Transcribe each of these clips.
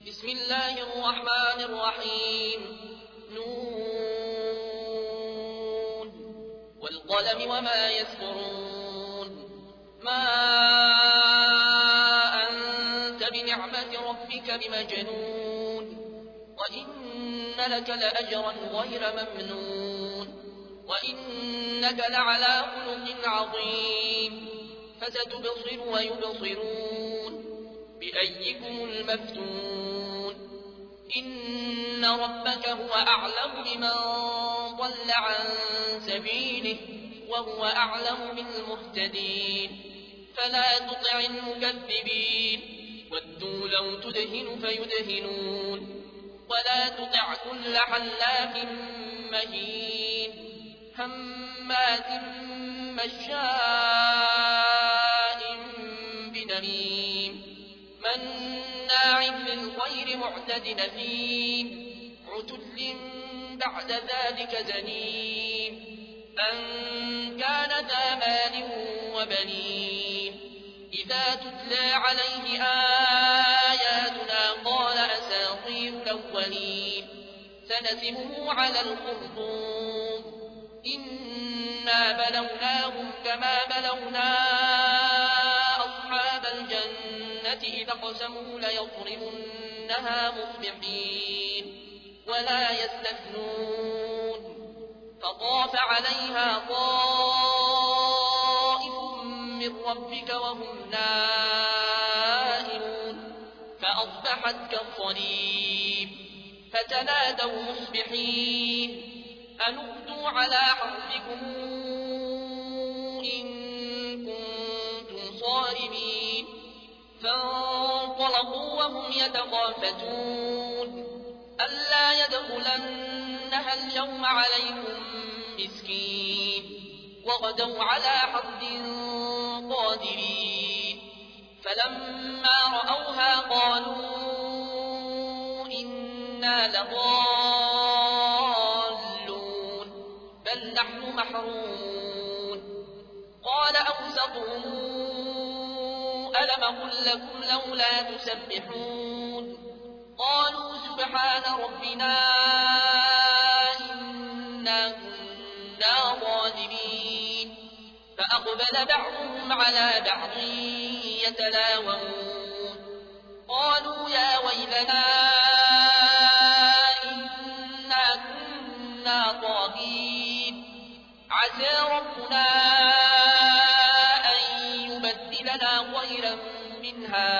بسم الله الرحمن الرحيم نون والقلم وما يسطرون ما أنت بنعمة ربك بمجنون وإن لك لأجرا غير ممنون وإنك لعلى خلق عظيم فستبصر ويبصرون بأيكم المفتون إن ربك هو أعلم بمن ضل عن سبيله وهو أعلم بالمهتدين فلا تطع المكذبين ودوا لو تدهن فيدهنون ولا تطع كل حلاف مهين هماز مشاء بنميم مناع للخير معتد أثيم عتل بعد ذلك زنيم أن كان ذا مال وبنين إذا تتلى عليه آياتنا قال أساطير الأولين سنسمه على الخرطوم إنا بلوناهم كما بلونا أصحاب الجنة إذا اقسموا ليصرمنها مصبحين ولا يستثنون فطاف عليها طائف من ربك وهم نائمون فأصبحت كالصريم فتنادوا مصبحين أن اغدوا على حرثكم إن كنتم صارمين فانطلقوا وهم يتخافتون ألا يدخلنها اليوم عليكم مسكين وغدوا على حرد قادرين فلما رأوها قالوا إنا لضالون بل نحن محرومون قال أوسطهم ألم أقل لكم لولا تسبحون قالوا سبحان ربنا إنا كنا ظالمين فأقبل بعضهم على بعض يتلاومون قالوا يا ويلنا إنا كنا طاغين عسى ربنا أن يبدلنا خيرا منها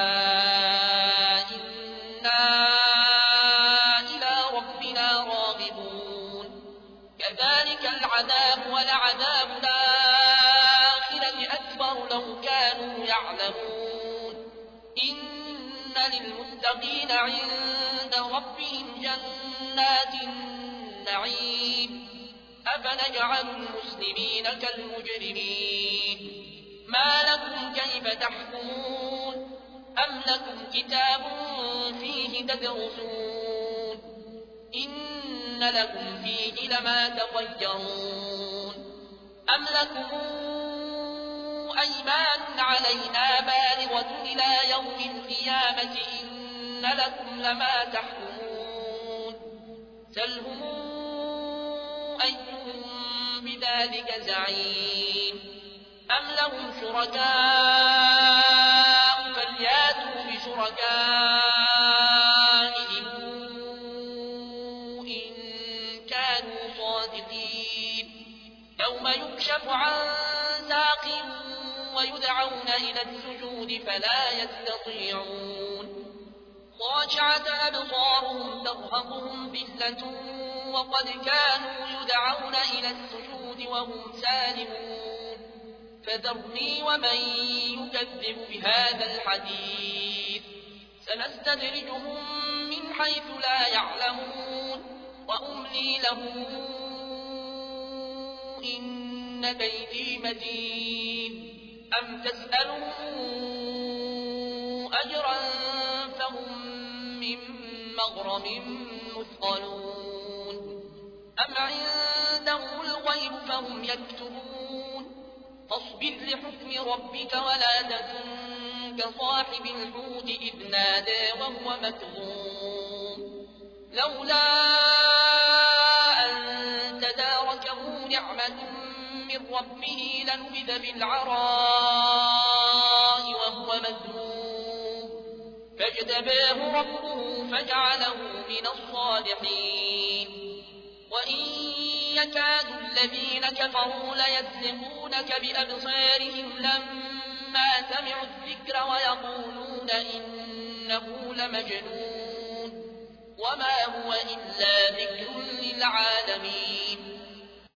إنا إلى ربنا راغبون كذلك العذاب ولعذاب الآخرة أكبر لو كانوا يعلمون إن للمتقين عند ربهم جنات النعيم أفنجعل المسلمين كالمجرمين ما لكم كيف تحكمون أم لكم كتاب فيه تدرسون إن لكم فيه لما تخيرون أم لكم أيمان علينا بالغة إلى يوم القيامة إن لكم لما تحكمون سلهم أيهم بذلك زعيم أم لهم شركاء فلياتوا بشركائهم إن كانوا صادقين يوم يكشف عن ساق ويدعون إلى السجود فلا يستطيعون خاشعة أبصارهم ترهقهم ذلة وقد كانوا يدعون إلى السجود وهم سالمون فذرني ومن يكذب بهذا الحديث سنستدرجهم من حيث لا يعلمون وأملي لهم إن كيدي متين أم تسألهم أجرا فهم من مغرم مثقلون أم عندهم الغيب فهم يكتبون فاصبر لحكم ربك ولا تكن كصاحب الحوت إذ نادى وهو مكظوم لولا أن تداركه نعمة من ربه لنبذ بالعراء وهو مذموم فاجتباه ربه فجعله من الصالحين وإن يكاد الذين كفروا ليزلقونك بأبصارهم لما سمعوا الذكر ويقولون إنه لمجنون وما هو إلا ذكر للعالمين